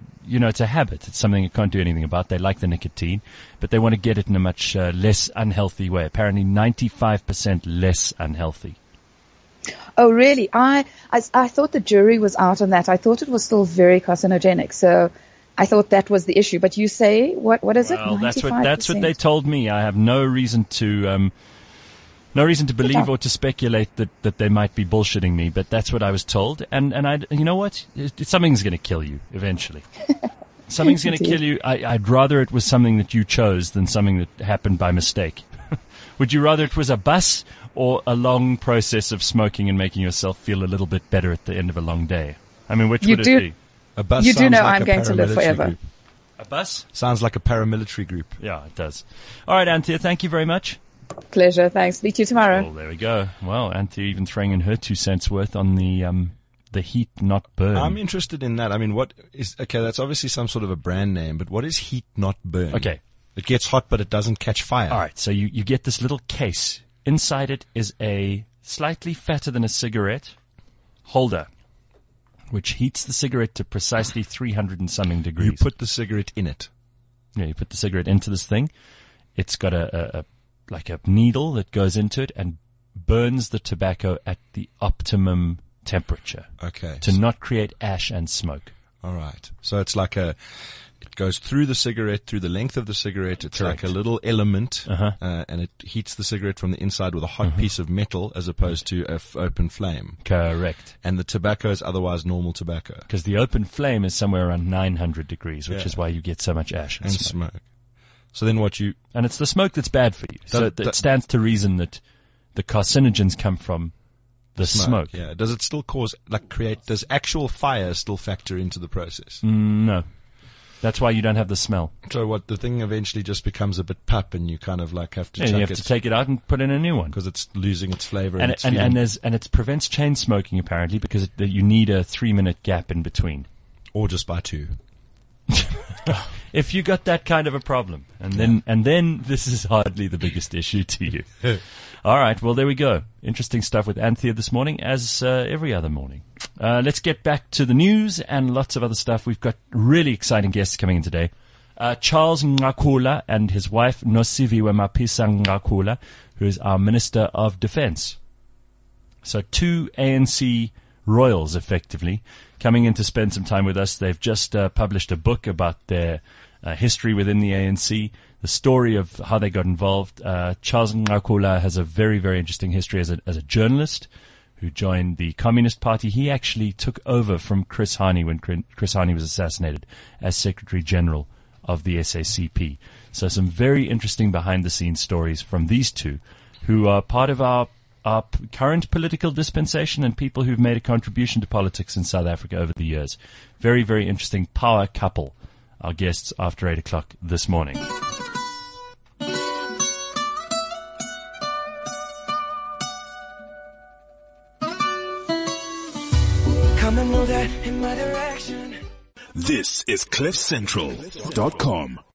a habit. It's something you can't do anything about. They like the nicotine, but they want to get it in a much less unhealthy way. Apparently 95% less unhealthy. Oh, really? I thought the jury was out on that. I thought it was still very carcinogenic. So I thought that was the issue. But you say, what is it? Well, that's what they told me. I have no reason to believe or to speculate that they might be bullshitting me, but that's what I was told. And you know what? Something's going to kill you eventually. Something's going to kill you. I'd rather it was something that you chose than something that happened by mistake. Would you rather it was a bus or a long process of smoking and making yourself feel a little bit better at the end of a long day? I mean, which would it be? A bus. You do know like I'm going to live forever. Group. A bus? Sounds like a paramilitary group. Yeah, it does. All right, Anthea, thank you very much. Pleasure. Thanks. Speak to you tomorrow. Well, there we go. Well, Anthea even throwing in her 2 cents worth on the heat not burn. I'm interested in that. I mean, that's obviously some sort of a brand name, but what is heat not burn? Okay. It gets hot, but it doesn't catch fire. All right. So you get this little case. Inside it is a slightly fatter than a cigarette holder, which heats the cigarette to precisely 300 and something degrees. You put the cigarette in it. Yeah, you put the cigarette into this thing. It's got a needle that goes into it and burns the tobacco at the optimum temperature. Okay. To not create ash and smoke. All right. So it's like it goes through the cigarette, through the length of the cigarette. It's Correct. like a little element, and it heats the cigarette from the inside with a hot piece of metal as opposed to an open flame. Correct. And the tobacco is otherwise normal tobacco. Because the open flame is somewhere around 900 degrees, which is why you get so much ash and smoke. So then and it's the smoke that's bad for you. So it stands to reason that the carcinogens come from the smoke. Yeah. Does it still does actual fire still factor into the process? No. That's why you don't have the smell. So what, the thing eventually just becomes a bit pup and you kind of like have to Yeah, chuck you have it to take it out and put in a new one. because it's losing its flavor And its and fume. it prevents chain smoking apparently because you need a 3-minute gap in between. Or just buy two. If you got that kind of a problem, and then this is hardly the biggest issue to you. All right, well there we go. Interesting stuff with Anthea this morning, as every other morning. Let's get back to the news and lots of other stuff. We've got really exciting guests coming in today. Charles Ngakula and his wife Nosiviwe Mapisa Ngakula, who is our Minister of Defence. So 2 ANC royals, effectively, coming in to spend some time with us. They've just published a book about their history within the ANC, the story of how they got involved. Charles Ngakula has a very, very interesting history as a journalist who joined the Communist Party. He actually took over from Chris Hani when Chris Hani was assassinated as Secretary General of the SACP. So some very interesting behind-the-scenes stories from these two, who are part of our current political dispensation and people who've made a contribution to politics in South Africa over the years. Very, very interesting power couple, our guests after 8 o'clock this morning. Come and move that in my direction. This is CliffCentral.com.